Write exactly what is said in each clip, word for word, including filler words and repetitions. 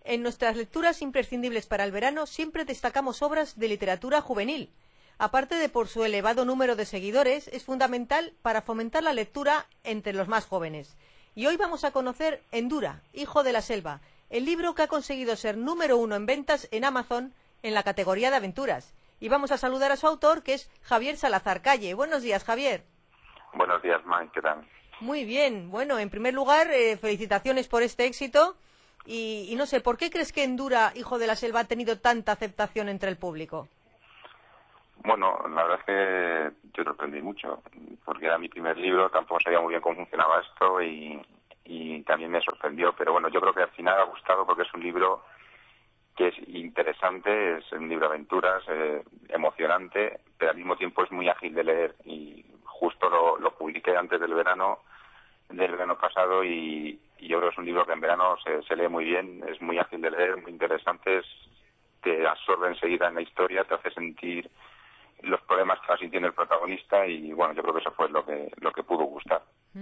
En nuestras lecturas imprescindibles para el verano siempre destacamos obras de literatura juvenil. Aparte de por su elevado número de seguidores, es fundamental para fomentar la lectura entre los más jóvenes. Y hoy vamos a conocer Endura, hijo de la selva, el libro que ha conseguido ser número uno en ventas en Amazon en la categoría de aventuras. Y vamos a saludar a su autor, que es Javier Salazar Calle. Buenos días, Javier. Buenos días, Mike, ¿qué tal? Muy bien. Bueno, en primer lugar, eh, felicitaciones por este éxito. Y, y no sé, ¿por qué crees que Endura, hijo de la selva, ha tenido tanta aceptación entre el público? Bueno, la verdad es que yo sorprendí mucho, porque era mi primer libro, tampoco sabía muy bien cómo funcionaba esto y, y también me sorprendió. Pero bueno, yo creo que al final ha gustado porque es un libro que es interesante, es un libro de aventuras, eh, emocionante, pero al mismo tiempo es muy ágil de leer. Y justo lo, lo publiqué antes del verano, del verano pasado y, y yo creo que es un libro que en verano se, se lee muy bien, es muy ágil de leer, muy interesante, es, te absorbe enseguida en la historia, te hace sentir los problemas que va sintiendo el protagonista y bueno, yo creo que eso fue lo que lo que pudo gustar.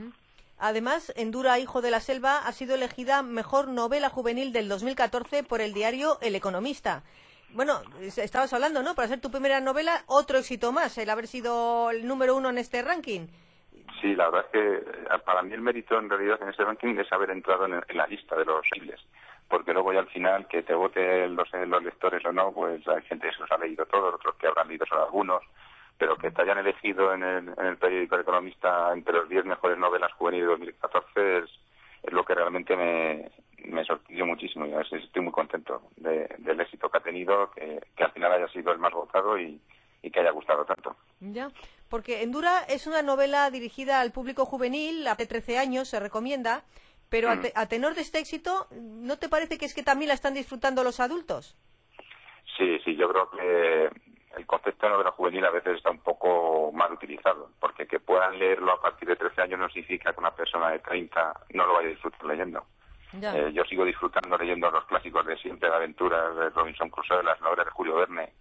Además, Endura, hijo de la selva, ha sido elegida mejor novela juvenil del dos mil catorce por el diario El Economista. Bueno, estabas hablando, ¿no? Para ser tu primera novela, otro éxito más, el haber sido el número uno en este ranking. Sí, la verdad es que para mí el mérito en realidad en este ranking es haber entrado en, en la lista de los posibles, porque luego ya al final que te voten los, los lectores o no, pues hay gente que se los ha leído todos, otros que habrán leído solo algunos, pero que te hayan elegido en el, en el periódico El Economista entre los diez mejores novelas juveniles de dos mil catorce es, es lo que realmente me, me sorprendió muchísimo. Y a veces estoy muy contento de, del éxito que ha tenido, que, que al final haya sido el más votado y, y que haya gustado tanto. Ya, porque Endura es una novela dirigida al público juvenil, a trece años, se recomienda, pero mm. a, te, a tenor de este éxito, ¿no te parece que es que también la están disfrutando los adultos? Sí, sí, yo creo que el concepto de novela juvenil a veces está un poco mal utilizado, porque que puedan leerlo a partir de trece años no significa que una persona de treinta no lo vaya a disfrutar leyendo. Eh, yo sigo disfrutando leyendo los clásicos de siempre, de aventuras de Robinson Crusoe, las novelas de Julio Verne,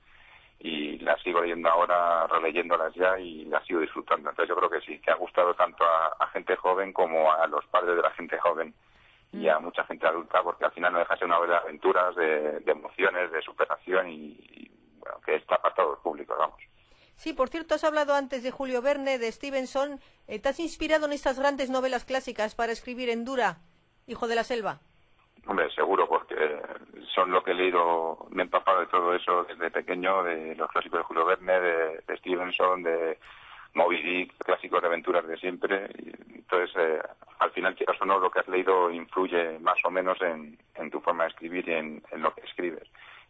y las sigo leyendo ahora, releyéndolas ya y las sigo disfrutando. Entonces yo creo que sí, que ha gustado tanto a, a gente joven como a los padres de la gente joven y a mucha gente adulta, porque al final no deja de ser una novela de aventuras, de, de emociones, de superación y, y bueno, que está para todos los públicos, vamos. Sí, por cierto, has hablado antes de Julio Verne, de Stevenson. Eh, ¿Te has inspirado en estas grandes novelas clásicas para escribir Endura, hijo de la selva? Hombre, seguro, porque son lo que he leído, me he empapado de todo eso desde pequeño, de los clásicos de Julio Verne, de, de Stevenson, de Moby Dick, clásicos de aventuras de siempre. Y entonces, eh, al final, quieras o no, lo que has leído influye más o menos en, en tu forma de escribir y en, en lo que escribes.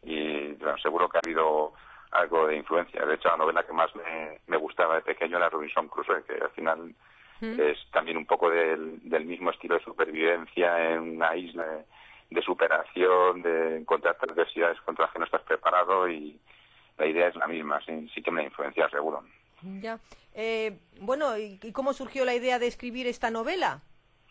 Y bueno, seguro que ha habido algo de influencia. De hecho, la novela que más me, me gustaba de pequeño era Robinson Crusoe, que al final ¿Mm? es también un poco del, del mismo estilo de supervivencia en una isla de, de superación, de encontrar adversidades contra las que no estás preparado, y la idea es la misma, sí, sí que me influencia, seguro. Ya. Eh, bueno, ¿y cómo surgió la idea de escribir esta novela?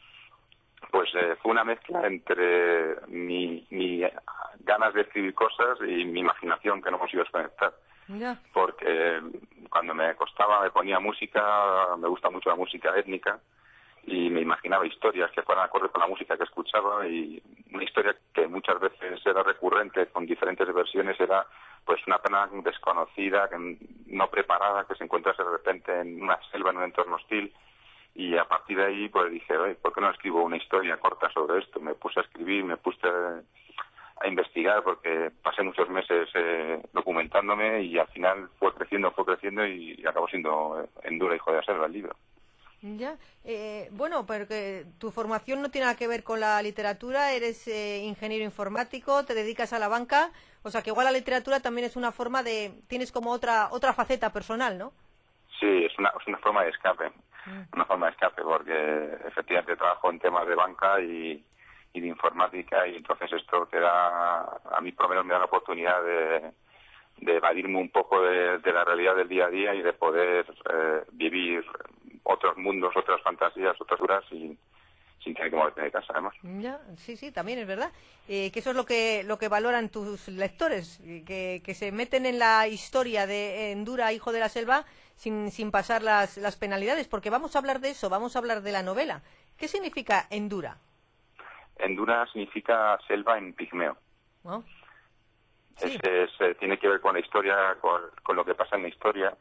Pues eh, fue una mezcla entre mi, mi ganas de escribir cosas y mi imaginación que no consigo desconectar. Ya. Porque cuando me acostaba me ponía música, me gusta mucho la música étnica, y me imaginaba historias que fueran acorde con la música que escuchaba, y una historia que muchas veces era recurrente con diferentes versiones era pues una pena desconocida, que no preparada, que se encontrase de repente en una selva, en un entorno hostil. Y a partir de ahí pues dije, ¿por qué no escribo una historia corta sobre esto? Me puse a escribir, me puse a investigar, porque pasé muchos meses eh, documentándome, y al final fue creciendo, fue creciendo y acabó siendo Endura, hijo de la selva, el libro. Ya, eh, bueno, porque tu formación no tiene nada que ver con la literatura, eres eh, ingeniero informático, te dedicas a la banca, o sea que igual la literatura también es una forma de, tienes como otra otra faceta personal, ¿no? Sí, es una, es una forma de escape, mm. una forma de escape, porque efectivamente trabajo en temas de banca y, y de informática, y entonces esto te da, a mí por lo menos me da la oportunidad de, de evadirme un poco de, de la realidad del día a día y de poder eh, vivir otros mundos, otras fantasías, otras duras, y sin tener que moverte de casa, además. Ya, sí, sí, también es verdad. Eh, que eso es lo que lo que valoran tus lectores, que, que se meten en la historia de Endura, hijo de la selva, sin, sin pasar las, las penalidades, porque vamos a hablar de eso, vamos a hablar de la novela. ¿Qué significa Endura? Endura significa selva en pigmeo. ¿no? Sí. Ese, ese tiene que ver con la historia, con, con lo que pasa en la historia,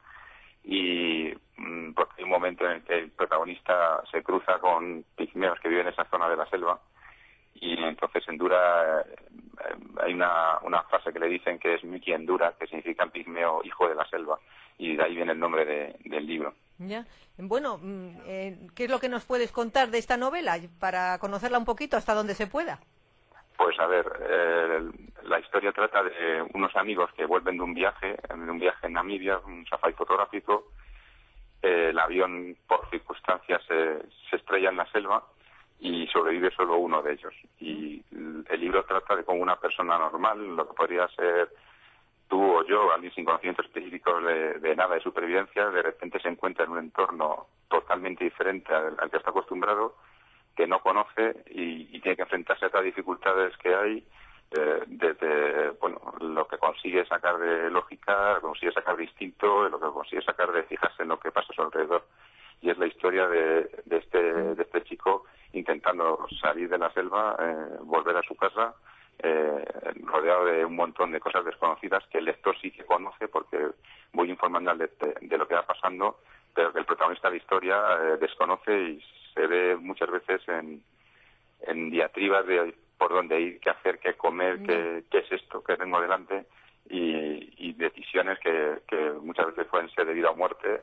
y mmm, porque hay un momento en el que el protagonista se cruza con pigmeos que viven en esa zona de la selva, y entonces Endura, eh, hay una, una frase que le dicen que es Miki Endura, que significa pigmeo hijo de la selva, y de ahí viene el nombre de, del libro. Ya. Bueno, eh, ¿qué es lo que nos puedes contar de esta novela para conocerla un poquito hasta donde se pueda? Pues a ver, eh, la historia trata de unos amigos que vuelven de un viaje, de un viaje en Namibia, un safari fotográfico. Eh, el avión, por circunstancias, se, se estrella en la selva y sobrevive solo uno de ellos. Y el libro trata de cómo una persona normal, lo que podría ser tú o yo, alguien sin conocimientos específicos de, de nada de supervivencia, de repente se encuentra en un entorno totalmente diferente al, al que está acostumbrado, que no conoce y, y tiene que enfrentarse a estas dificultades que hay, eh, desde bueno, lo que consigue sacar de lógica, lo que consigue sacar de instinto, lo que consigue sacar de fijarse en lo que pasa a su alrededor. Y es la historia de, de, este, de este chico intentando salir de la selva, eh, volver a su casa, eh, rodeado de un montón de cosas desconocidas que el lector sí que conoce, porque voy informando de, de, de lo que va pasando, pero que el protagonista de la historia eh, desconoce y se ve muchas veces en, en diatribas de por dónde ir, qué hacer, qué comer, qué, qué es esto que tengo delante, y, y decisiones que, que muchas veces pueden ser de vida o muerte.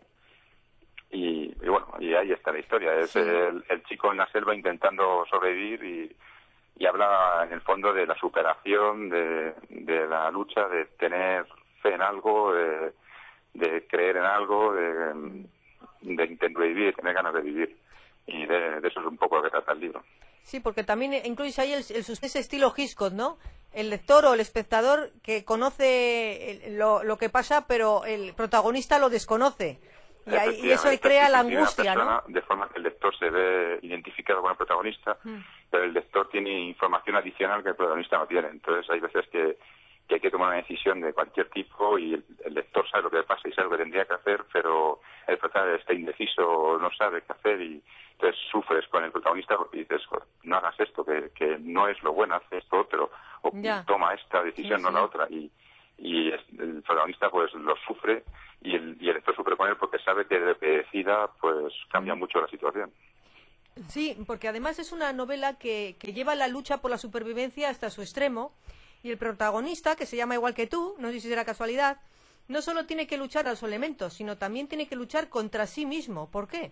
Y, y bueno, y ahí está la historia. Es sí. el, el chico en la selva intentando sobrevivir y, y habla en el fondo de la superación, de, de la lucha, de tener fe en algo, de, de creer en algo, de, de intentar vivir, de tener ganas de vivir. Y de, de eso es un poco lo que trata el libro. Sí, porque también incluye ahí el, el, ese estilo Hitchcock, ¿no? El lector o el espectador que conoce el, lo, lo que pasa, pero el protagonista lo desconoce. Y, ahí, y eso crea la angustia, persona, ¿no? De forma que el lector se ve identificado con el protagonista, mm. pero el lector tiene información adicional que el protagonista no tiene. Entonces hay veces que, que hay que tomar una decisión de cualquier tipo y el, el lector sabe lo que pasa y sabe lo que tendría que hacer, pero el protagonista está indeciso, no sabe qué hacer, y entonces sufres con el protagonista porque dices, no hagas esto, que, que no es lo bueno, haz esto otro, o ya. toma esta decisión, sí, no sí. la otra. Y, y el protagonista pues lo sufre y el, y el lector sufre con él porque sabe que de que decida pues cambia mm. mucho la situación. Sí, porque además es una novela que, que lleva la lucha por la supervivencia hasta su extremo, y el protagonista, que se llama igual que tú, no sé si será casualidad, no solo tiene que luchar a los elementos, sino también tiene que luchar contra sí mismo. ¿Por qué?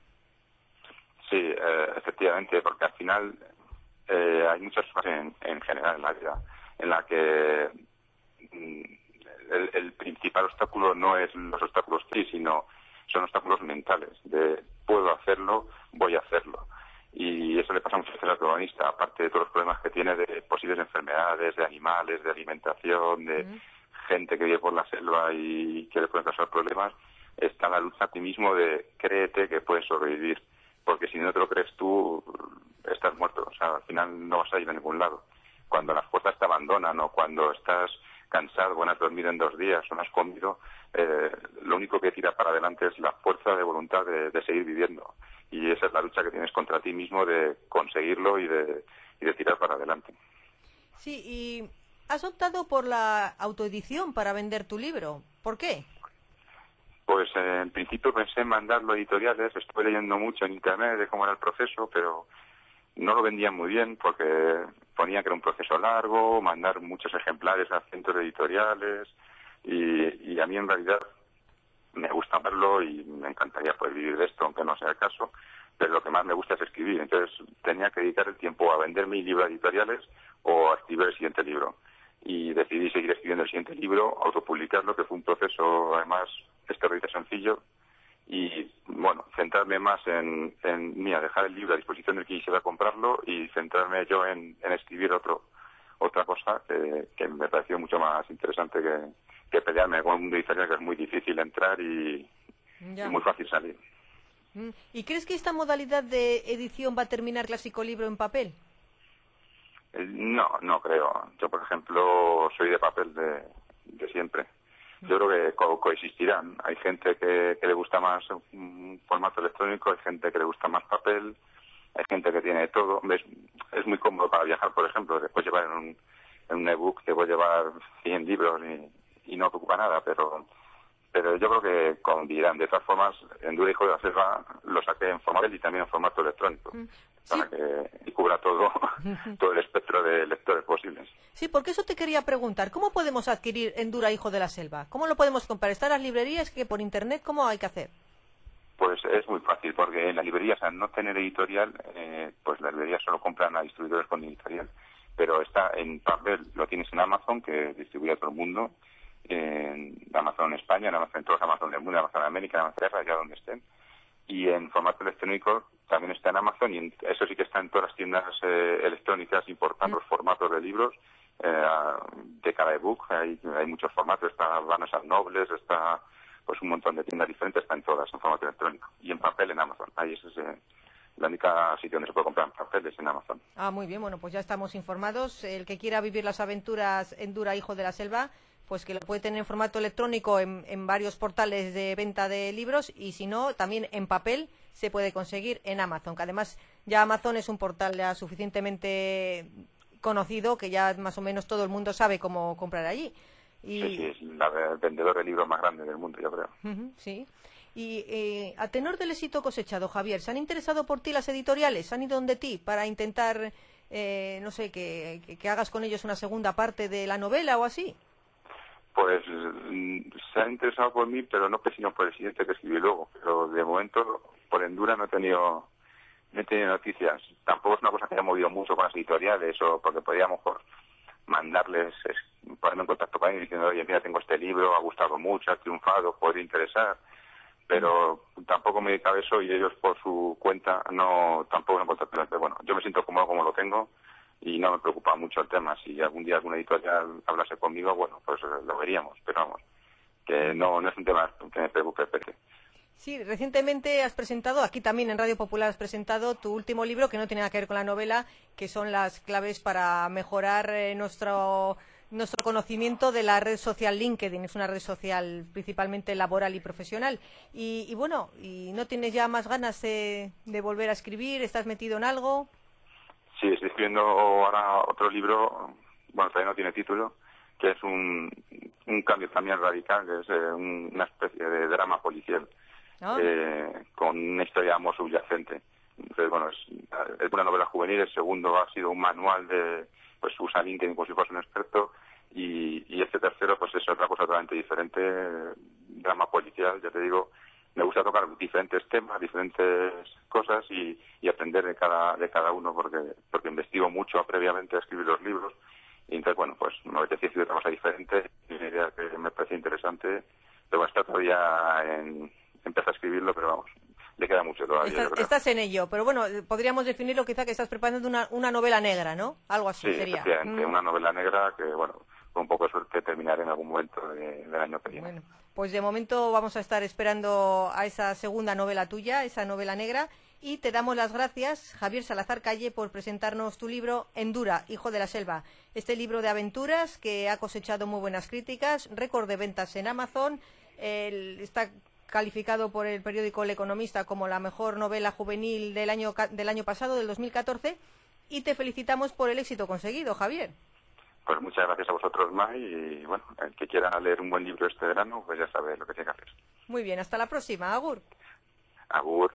Sí, eh, efectivamente, porque al final eh, hay muchas cosas en, en general en la vida en la que mm, el, el principal obstáculo no es los obstáculos que sí, sino son obstáculos mentales, de puedo hacerlo, voy a hacerlo. Y eso le pasa muchas veces al protagonista, aparte de todos los problemas que tiene de posibles enfermedades, de animales, de alimentación, de mm. gente que vive por la selva y que le pueden causar problemas, está la lucha a ti mismo de créete que puedes sobrevivir, porque si no te lo crees tú, estás muerto, o sea, al final no vas a ir a ningún lado. Cuando las fuerzas te abandonan o cuando estás cansado, bueno, has dormido en dos días o no has comido, eh, lo único que tira para adelante es la fuerza de voluntad de, de seguir viviendo. Y esa es la lucha que tienes contra ti mismo de conseguirlo y de, y de tirar para adelante. Sí, y has optado por la autoedición para vender tu libro. ¿Por qué? Pues eh, en principio pensé en mandarlo a editoriales, estuve leyendo mucho en internet de cómo era el proceso, pero no lo vendían muy bien porque ponía que era un proceso largo, mandar muchos ejemplares a centros editoriales, y, y a mí en realidad me gusta verlo y me encantaría poder vivir de esto, aunque no sea el caso, pero lo que más me gusta es escribir. Entonces tenía que dedicar el tiempo a vender mi libro a editoriales o a escribir el siguiente libro. Y decidí seguir escribiendo el siguiente libro, autopublicarlo, que fue un proceso además extremadamente sencillo, y bueno, centrarme más en, en mira, dejar el libro a disposición del que quisiera comprarlo y centrarme yo en, en escribir otro otra cosa que, que me pareció mucho más interesante que, que pelearme con un mundo editorial que es muy difícil entrar y, y muy fácil salir. ¿Y crees que esta modalidad de edición va a terminar Clásico Libro en papel? No, no creo. Yo, por ejemplo, soy de papel de, de siempre. Yo creo que co coexistirán. Hay gente que, que le gusta más un formato electrónico, hay gente que le gusta más papel, hay gente que tiene todo. Es, es muy cómodo para viajar, por ejemplo, después llevar en un, en un ebook te puede llevar cien libros y, y no te ocupa nada, pero pero yo creo que convivirán. De todas formas, Endura Hijo de la Selva lo saqué en formato y también en formato electrónico, sí, para que cubra todo, todo el espectro de lectores posibles. Sí, porque eso te quería preguntar. ¿Cómo podemos adquirir Endura Hijo de la Selva? ¿Cómo lo podemos comprar? ¿Está en las librerías? ¿Que por internet? ¿Cómo hay que hacer? Pues es muy fácil, porque en las librerías, al no tener editorial, eh, pues las librerías solo compran a distribuidores con editorial. Pero está en papel, lo tienes en Amazon, que distribuye a todo el mundo, en Amazon en España, en Amazon, en todos los Amazon del mundo, en Amazon en América, en Amazon allá donde estén. Y en formato electrónico también está en Amazon, y en, eso sí que está en todas las tiendas eh, electrónicas importando los formatos de libros eh, de cada ebook. Hay, hay muchos formatos, está Barnes and Nobles, está pues un montón de tiendas diferentes, está en todas en formato electrónico. Y en papel en Amazon. Ahí es ese, la única sitio donde se puede comprar en papel es en Amazon. Ah, muy bien, bueno, pues ya estamos informados. El que quiera vivir las aventuras Endura Hijo de la Selva, pues que lo puede tener en formato electrónico en, en varios portales de venta de libros, y si no, también en papel se puede conseguir en Amazon, que además ya Amazon es un portal ya suficientemente conocido que ya más o menos todo el mundo sabe cómo comprar allí. Y... Sí, sí, es la, el vendedor de libros más grande del mundo, yo creo. Uh-huh, sí. Y eh, a tenor del éxito cosechado, Javier, ¿se han interesado por ti las editoriales? ¿Han ido donde ti para intentar, eh, no sé, que, que, que hagas con ellos una segunda parte de la novela o así? Pues se han interesado por mí, pero no sino por el siguiente que escribí luego. Pero de momento, por Endura no he tenido, no he tenido noticias. Tampoco es una cosa que haya movido mucho con las editoriales, o porque podría a lo mejor mandarles, ponerme en contacto con ellos diciendo, oye, mira, tengo este libro, ha gustado mucho, ha triunfado, podría interesar. Pero tampoco me dedica a eso, y ellos por su cuenta no tampoco me contactan. Pero bueno, yo me siento cómodo como lo tengo y no me preocupa mucho el tema. Si algún día alguna editorial hablase conmigo, bueno, pues lo veríamos, pero vamos, que no, no es un tema que me preocupe, Pepe. Sí, recientemente has presentado, aquí también en Radio Popular has presentado tu último libro, que no tiene nada que ver con la novela, que son las claves para mejorar eh, nuestro nuestro conocimiento de la red social LinkedIn. Es una red social principalmente laboral y profesional. Y, y bueno, ¿y no tienes ya más ganas de, de volver a escribir? ¿Estás metido en algo? Sí, estoy escribiendo ahora otro libro, bueno, todavía no tiene título, que es un, un cambio también radical, que es eh, un, una especie de drama policial, oh. eh, con una historia muy subyacente. Entonces, bueno, es, es una novela juvenil. El segundo ha sido un manual de, pues usa LinkedIn como si fuese un experto, y, y este tercero pues es otra cosa totalmente diferente, drama policial, ya te digo. Me gusta tocar diferentes temas, diferentes cosas, y, y aprender de cada de cada uno, porque porque investigo mucho previamente a escribir los libros, y entonces, bueno, pues me apetecía escribir otra cosa diferente, y una idea que me parece interesante, pero bueno, está todavía en... Empecé a escribirlo, pero vamos, le queda mucho todavía. Estás, yo creo. estás en ello, pero bueno, podríamos definirlo quizá que estás preparando una, una novela negra, ¿no? Algo así sí, sería. efectivamente, mm. una novela negra que, bueno, con un poco de suerte terminaré en algún momento de, del año que viene. Bueno, pues de momento vamos a estar esperando a esa segunda novela tuya, esa novela negra, y te damos las gracias, Javier Salazar Calle, por presentarnos tu libro Endura, Hijo de la Selva. Este libro de aventuras que ha cosechado muy buenas críticas, récord de ventas en Amazon, el, está calificado por el periódico El Economista como la mejor novela juvenil del año del año pasado, del dos mil catorce, y te felicitamos por el éxito conseguido, Javier. Pues muchas gracias a vosotros, Mai, y bueno, el que quiera leer un buen libro este verano, pues ya sabe lo que tiene que hacer. Muy bien, hasta la próxima, agur. Agur.